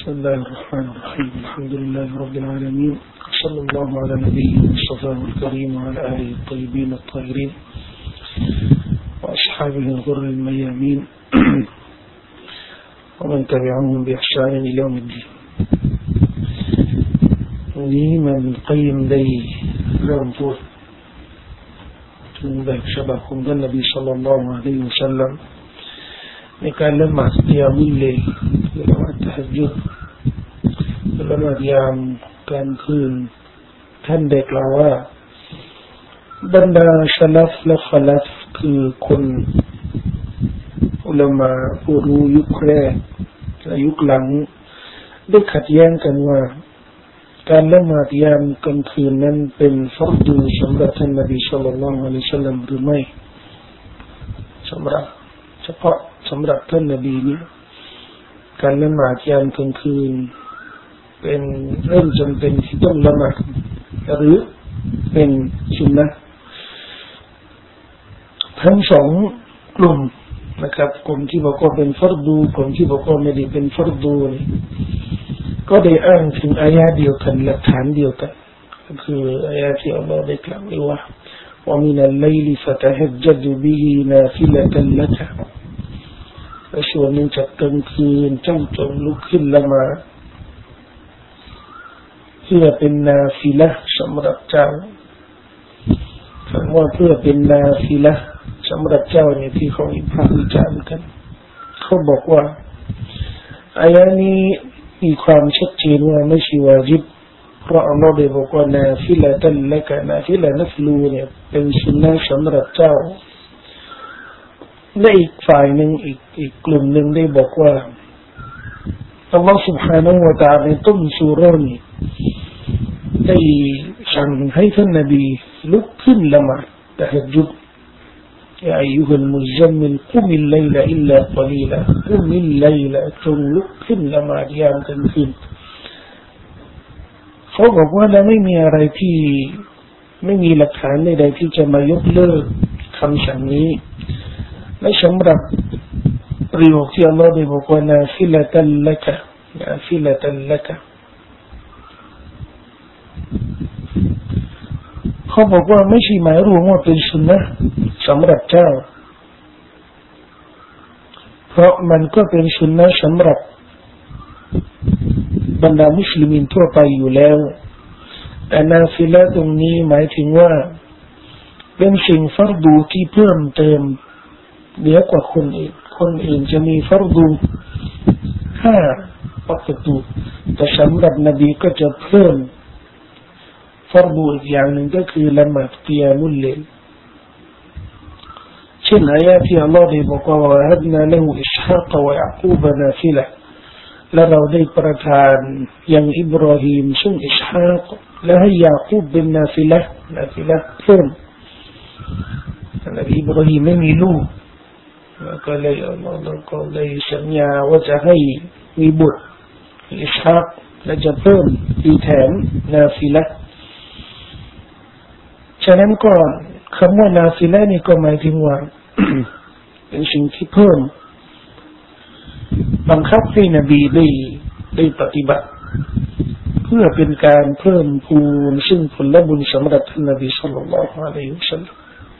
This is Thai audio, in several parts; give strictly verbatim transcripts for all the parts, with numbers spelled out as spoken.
بسم الله الرحمن الرحيم الحمد لله رب العالمين صلى الله على نبينا المصطفى الكريم وعلى آله الطيبين الطاهرين وأصحابه الغر الميامين ومن تبعهم بإحسان إلى يوم الدين. วันนี้มันกยมได้เริ่มพูดถึงแบบฉบับของท่านนบีศ็อลลัลลอฮุอะลัยฮิวะซัลลัมในการละหมาดกิยามุลลัยล์ละหมาดตะฮัจญุดละหมาดยามกลางคืนท่านได้กล่าวว่าบรรดาสลัฟและคอลัฟคือคนอุลามะผู้รู้ยุคแรกและยุคหลังได้ขัดแย้งกันว่าการละหมาดยามกลางคืนนั้นเป็นฟัรดูสำหรับท่านนบีศ็อลลัลลอฮุอะลัยฮิวะซัลลัมหรือไม่สำหรับเฉพาะสำหรับท่านนบีนี้การละหมาดยามกลางคืนเป็นเรื่องจำเป็นที่ต้องละหมาดหรือเป็นสุนนะห์ทั้งสองกลุ่มนะครับกลุ่มที่บอกว่าเป็นฟัรดูกลุ่มที่บอกว่าไม่ได้เป็นฟัรดูนี่ก็ได้อ้างถึงอายะห์เดียวกันหลักฐานเดียวกันก็คืออายะห์ที่อัลเลาะห์ได้กล่าวไว้ว่า ومن الليل فتهجد به نافلة لك และส่วนหนึ่งจากกลางคืนเจ้าจงลุกขึ้นละหมาดเพื่อเป็นนาฟิละห์สำหรับเจ้าคำว่าเพื่อเป็นนาฟิละห์สำหรับเจ้าเนี่ยที่เขาวิพากษ์วิจารณ์กันเขาบอกว่าอายะห์นี้มีความชัดเจนว่าไม่ใช่วาญิบเพราะอัลเลาะห์ได้บอกว่านาฟิละตัลละกะนาฟิละนัฟลูเนี่ยเป็นสุนนะห์สำหรับเจ้าและอีกฝ่ายหนึ่งอีกอีกกลุ่มหนึ่งได้บอกว่าอัลลอฮฺ سبحانه และ تعالى ในต้นซูเราะห์นี้ได้สั่งให้ท่านนบีลุกขึ้นละหมาดตะฮัจญุดยาอัยยูฮัลมุซัมมิลกุมิลไลลาอิลลากอลีลากุมิลไลลาจงลุกขึ้นละหมาดยามกลางคืนเขาบอกว่าแล้วไม่มีอะไรที่ไม่มีหลักฐานใดๆที่จะมายกเลิกคำสั่งนี้และสำหรับประโยคที่อัลลอฮฺได้บอกว่านาฟิละตัลละกะนาฟิละตัลละกะเขาบอกว่าไม่ใช่หมายรวมว่าเป็นสุนนะห์สำหรับเจ้าเพราะมันก็เป็นสุนนะห์สำหรับบรรดามุสลิมทั่วไปอยู่แล้วแต่นาฟิละตรงนี้หมายถึงว่าเป็นสิ่งฟัรดูที่เพิ่มเติมเหนือกว่าคนอื่นคนอื่นจะมีฟัรดูห้าวักตุแต่สำหรับนบีก็จะเพิ่มฟัรดูอีกอย่างหนึ่งก็คือละหมาดกิยามุลลัยล์เช่นอายะห์ที่อัลลอฮฺได้บอกว่า وَهَبْنَا لَهُ إِسْحَاقَ وَيَعْقُوبَ نَافِلَةً และเราได้ประทานยังอิบราฮิมซึ่งอิสฮากและให้ยาคูบเป็นนาฟิละห์นาฟิละห์เพิ่มนบีอิบราฮิมไม่มีลูกก็เลยอัลลอฮฺก็เลยสัญญาว่าจะให้มีบุตรอิสฮากและจะเพิ่มอีแถมนาฟิละห์ฉะนั้นก็คำว่านาฟิละห์นี่ก็หมายถึงว่า เป็นสิ่งที่เพิ่มบังคับให้นบีได้ได้ปฏิบัติเพื่อเป็นการเพิ่มพูนซึ่งผลบุญสำหรับท่านนบีศ็อลลัลลอฮุอะลัยฮิวะซัลลัม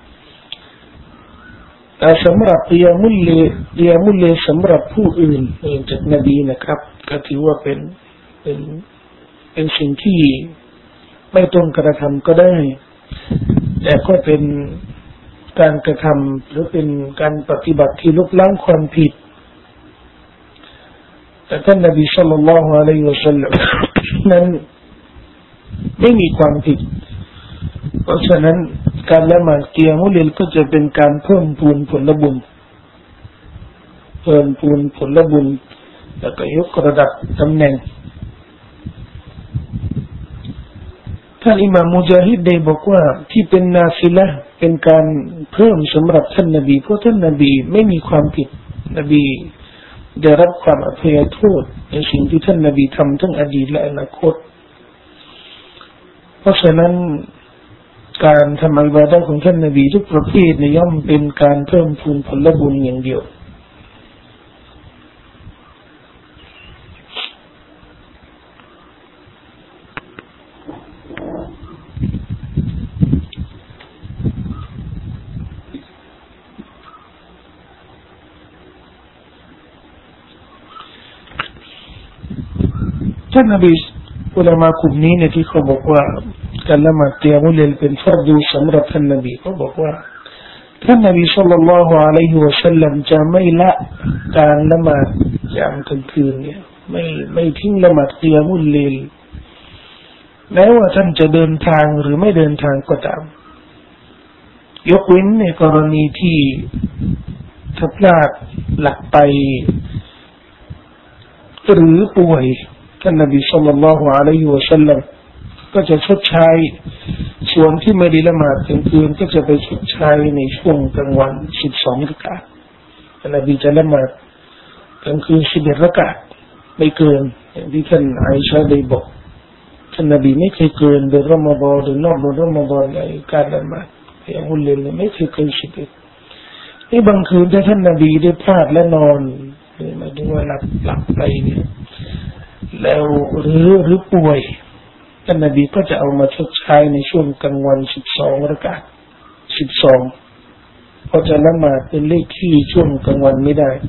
แต่สำหรับกิยามุลลัยล์กิยามุลลัยล์สำหรับผู้อื่นเองจากนบีนะครับก็ถือว่าเป็นเป็นเป็นสิ่งที่ไม่ต้องกระทำก็ได้แต่ก็เป็นการกระทำหรือเป็นการปฏิบัติที่ลบล้างความผิดแต่ท่านนบีศ็อลลัลลอฮุอะลัยฮิวะซัลลัมนั้นไม่มีความผิดเพราะฉะนั้นการละหมาดกิยามุลลัยล์ก็จะเป็นการเพิ่มพูนผลบุญเพิ่มพูนผลบุญแล้วก็ยกระดับตำแหน่งท่านอิหม่ามมุญาฮิดได้บอกว่าที่เป็นนาฟิละห์เป็นการเพิ่มสำหรับท่านนบีเพราะท่านนบีไม่มีความผิดนบีได้รับความอภัยโทษในสิ่งที่ท่านนบีทำทั้งอดีตและอนาคตเพราะฉะนั้นการทำอิบาดะห์ของท่านนบีทุกประเภทย่อมเป็นการเพิ่มพูนผลบุญอย่างเดียวท่านนบีอุลามะกลุ่มนี้เนี่ยที่เขาบอกว่าการละหมาดกิยามุลเลลเป็นฟัรดูสำหรับท่านนบีเขาบอกว่าท่านนบีศ็อลลัลลอฮุอะลัยฮิวะซัลลัมจะไม่ละการละหมาดยามกลางคืนเนี่ยไม่ไม่ทิ้งละหมาดกิยามุลเลลแม้ว่าท่านจะเดินทางหรือไม่เดินทางก็ตามยกเว้นในกรณีที่ถ้าพลาดหลับไปหรือป่วยท่านนบีศ็อลลัลลอฮุอะลัยฮิวะซัลลัมก็จะชดใช้ส่วนที่ไม่ได้ละหมาดกลางคืนก็จะไปชดใช้ในช่วงกลางวันสิบสองรากาตท่านนบีจะละหมาดกลางคืนสิบเอ็ดรากาตไม่เกินอย่างที่ท่านอาอิชะห์ได้บอกท่านนบีไม่เคยเกินเดือนรอมฎอนหรือนอกเดือนรอมฎอนในการละหมาดกิยามุลเลลไม่เคยเกินสิบเอ็ดนี่บางคืนถ้าท่านนบีได้พลาดและนอนหมายถึงว่าหลับหลับไปเนี่ยแล้วหรือหรือป่วยท่านนบีก็จะเอามาชดใช้ในช่วงกลางวันสิบสองรากาตสิบสองเพราะจะละหมาดเป็นเลขที่ช่วงกลางวันไม่ได้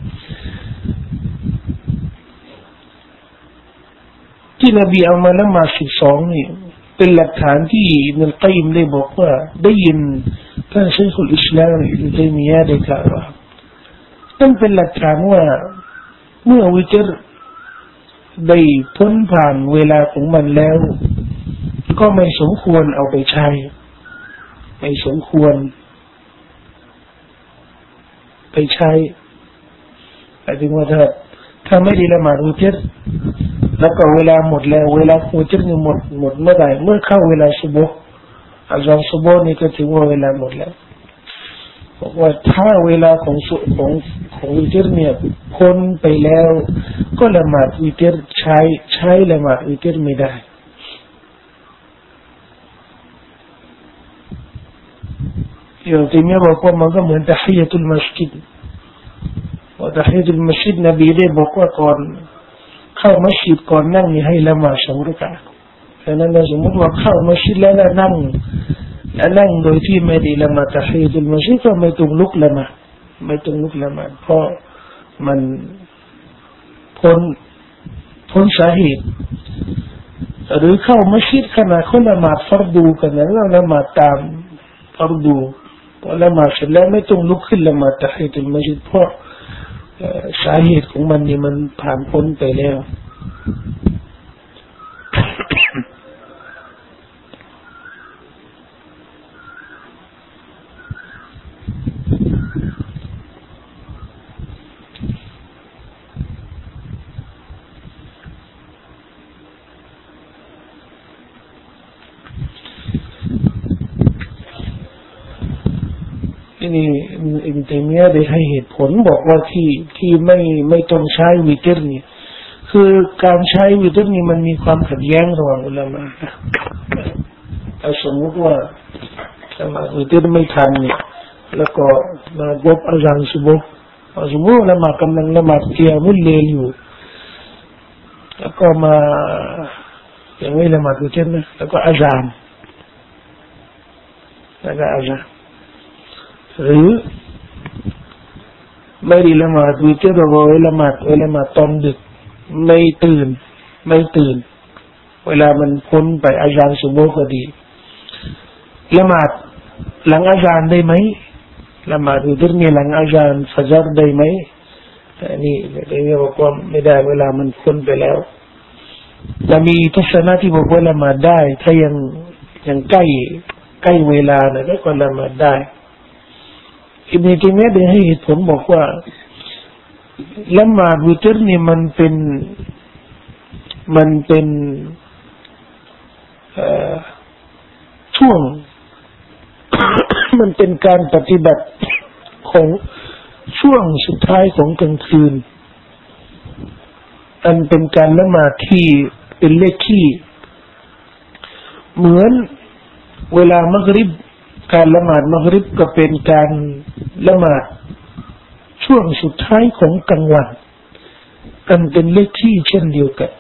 ที่นบีเอามาละหมาดสิบสองนี่เป็นหลักฐานที่อิบนุลกัยยิมได้บอกว่าได้ยินท่านชัยขุลอิสลามอิบนุตัยมียะห์ได้กล่าวว่านั่นเป็นหลักฐานว่าเมื่อวิตรได้พ้นผ่านเวลาของมันแล้วก็ไม่สมควรเอาไปใช้ไม่สมควรไปใช้แต่ถึงว่าถ้าถ้าไม่ได้ละหมาดวิตรแล้วก็เวลาหมดแล้วเวลาวิตรนี่หมดหมดเมื่อไหร่เมื่อเข้าเวลาซุบฮ์อาซานซุบฮ์นี่ก็ถือว่าเวลาหมดแล้วบอกว่าถ้าเวลาของของของวิตรเนี่ยพ้นไปแล้วก็ละหมาดวิตรใช้ใช้ละหมาดวิตรไม่ได้อย่างที่มีบอกว่ามันก็เหมือนตะฮียะตุลมัสยิดว่าตะฮียะตุลมัสยิดนบีได้บอกว่าก่อนเข้ามัสยิดก่อนนั่งนี่ให้ละหมาดสองรากาตฉะนั้นสมมติว่าเข้ามัสยิดแล้วนั่งแล้วนั่งโดยที่ไม่ได้ละหมาดตะฮียะตุลมัสยิดก็ไม่ต้องลุกละหมาดไม่ต้องลุกละหมาดเพราะมันพ้นพ้นสาเหตุหรือเข้ามัสยิดขณะเขาละหมาดฟัรดูกันนั้นเราละหมาดตามฟัรดูพอละหมาดเสร็จแล้วไม่ต้องลุกขึ้นละหมาดตะฮียะตุลมัสยิดเพราะสาเหตุของมันนี่มันผ่านพ้นไปแล้วนี่อิบนุตัยมียะห์ได้ให้เหตุผลบอกว่าที่ที่ไม่ไม่ต้องใช้วิตรนี่คือการใช้วิตรนี่มันมีความขัดแย้งระหว่างอุลามะถ้าสมมติว่าละหมาดวิตรไม่ทันเนี่ยแล้วก็มายบอาซานซุบฮ์สมมติละหมาดกำลังละหมาดกิยามุลเลลอยู่แล้วก็มาอย่างไม่ละหมาดวิตรนะแล้วก็อาซานแล้วก็อาซานหรือไม่ได้ละหมาดวิตรหรือละหมาดเวลามาตอนดึกไม่ตื่นไม่ตื่นเวลามันพ้นไปอาซานซุบฮ์ก็ดีละหมาดหลังอาซานได้ไหมละหมาดวิตรนี่หลังอาซานฟัจรได้ไหมแต่นี่ได้เรียกว่าไม่ได้เวลามันพ้นไปแล้วและมีทัศนะที่บอกว่าละหมาดได้ถ้ายังยังใกล้ใกล้เวลานะก็ละหมาดได้อิบนุตัยมียะห์ได้ให้เหตุผลบอกว่าละหมาดวิตรนี่มันเป็นมันเป็นช่วง มันเป็นการปฏิบัติของช่วงสุดท้ายของกลางคืนอันเป็นการละหมาดที่เป็นเลขที่เหมือนเวลามักริบการละหมาดมักริบก็เป็นการละหมาดช่วงสุดท้ายของกลางวันอันเป็นเลขที่เช่นเดียวกัน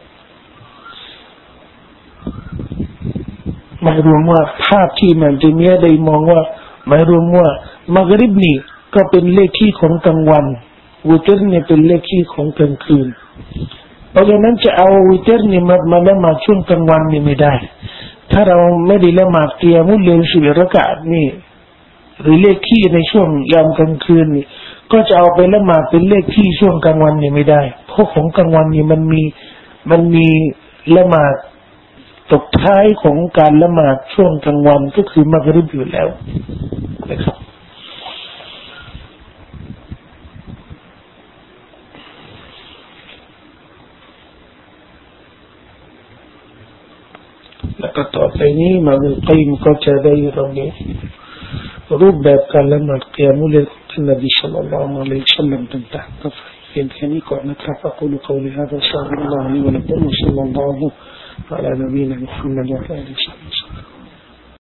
หมายรวมว่าภาพที่มันจะมีได้มองว่าหมายรวมว่ามักริบนี่ก็เป็นเลขที่ของกลางวันวิตรเนี่ยเป็นเลขที่ของกลางคืนเพราะฉะนั้นจะเอาวิเตอร์นี่มามาละหมาดช่วงกลางวันนี่ไม่ได้ถ้าเราไม่ได้ละหมาดกิยามุลเลลสี่เราะกาตนี่หรือเลขขี้ในช่วงยามกลางคืนนี่ก็จะเอาไปละหมาดเป็นเลขขี้ช่วงกลางวันนี่ไม่ได้เพราะของกลางวันนี่มันมีมันมีละหมาดตกท้ายของการละหมาดช่วงกลางวันก็คือมักริบอยู่แล้วนะครับแล้วก็ต่อไปนี้มาบิลกัยมก็จะได้ระบุรูปแบบการละหมาดกิยามุลเลลของนบีศ็อลลัลลอฮุอะลัยฮิวะซัลลัมต่างๆก็เพียงแค่นี้ก่อนนะครับอะกูลุกอลิฮาซาอัสตัฆฟิรุลลอฮะลิวะละกุม ศ็อลลัลลอฮุอะลา นบีนะมุฮัมมัด วะอะลาลิฮิ